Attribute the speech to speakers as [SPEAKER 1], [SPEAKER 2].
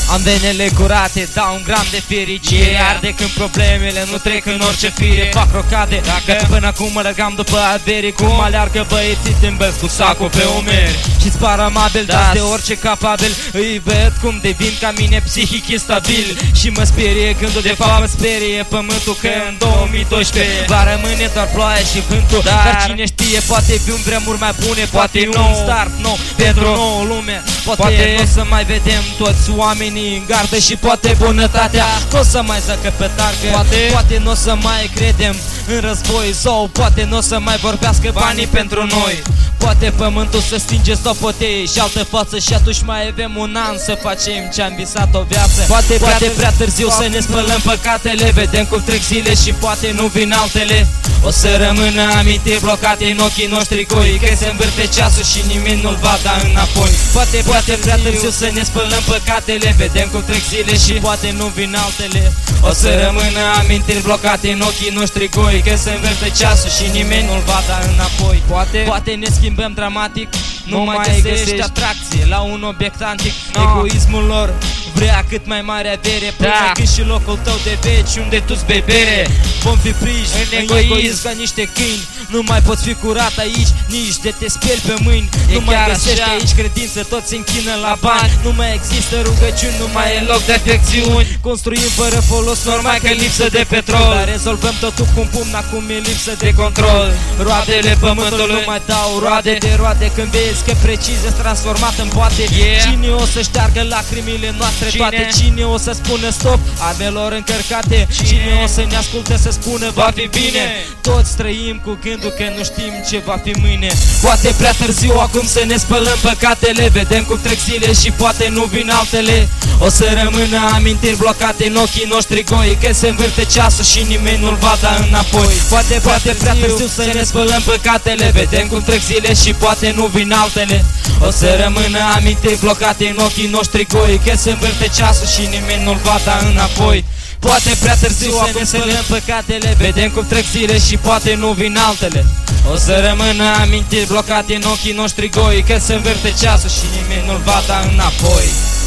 [SPEAKER 1] Am venele curate, dau un gram de fericire. Arde când problemele nu trec în orice fire. Fac rocade, că până acum mă răgam după averi. Cum aleargă băieții tâmbăți cu sacul pe umeri. Și-ți par amabil, dați de orice capabil. Îi văd cum devin ca mine psihic instabil. Și mă sperie gândul, de fapt mă sperie pământul, că în 2012 va rămâne doar ploaia și vântul. Dar cine știe, poate fi un vremuri mai bune. Poate un start nou pentru o nouă lume. Poate nu o să mai vedem toți oamenii în gardă. Și poate bunătatea nu o să mai zacă pe targă. Poate nu o să mai credem în război. Sau poate nu o să mai vorbească banii pentru noi. Poate pământul să stinge sau potei și altă față. Și atunci mai avem un an să facem ce-am visat o viață. Poate prea târziu să ne spălăm păcatele. Vedem cum trec zile și poate nu vin altele. O să rămână amintiri blocate în ochii noștri goi, că se învârte ceasul și nimeni nu-l va da înapoi. Poate prea târziu să ne spălăm păcatele. Vedem cum trec zile și poate nu vin altele. O să rămână amintiri blocate în ochii noștri goi, că se învârte ceasul și nimeni nu-l va da înapoi. Poate ne schimbăm dramatic, nu mai găsești atracție la un obiect antic. Egoismul lor vrea cât mai mare avere, până când și locul tău de veci unde tu-ți bei bere. Vom fi prinși în egoism ca niște câini. Nu mai poți fi curat aici, nici de te speli pe mâini. Nu mai găsești aici credință, toți se închină la bani. Nu mai există rugăciuni, nu mai e loc de afecțiuni. Construim fără folos, normal că lipsă de petrol. Dar rezolvăm totul cu un pumn, acum e lipsă de control. Roadele pământului nu mai dau roade de roade. Când vezi că precis e transformat în poate. Cine o să șteargă lacrimile noastre toate? Cine o să spună stop armelor încărcate? Cine o să ne asculte să spună va fi bine? Toți trăim cu gândul că nu știm ce va fi mâine. Poate prea târziu acum să ne spălăm păcatele. Vedem cum trec zile și poate nu vin altele. O să rămână amintiri blocate în ochii noștri goi, că se învârte ceasul și nimeni nu-l va da înapoi. Poate prea târziu să ne spălăm păcatele. Vedem cum trec zile și poate nu vin altele. O să rămână amintiri blocate în ochii noștri goi, că se învârte ceasul și nimeni nu-l va da înapoi. Poate prea târziu acum să ne păcatele. Vedem cum trec zile și poate nu vin altele. O să rămână amintiri blocate în ochii noștri goi, că se învârte ceasul și nimeni nu-l va da înapoi.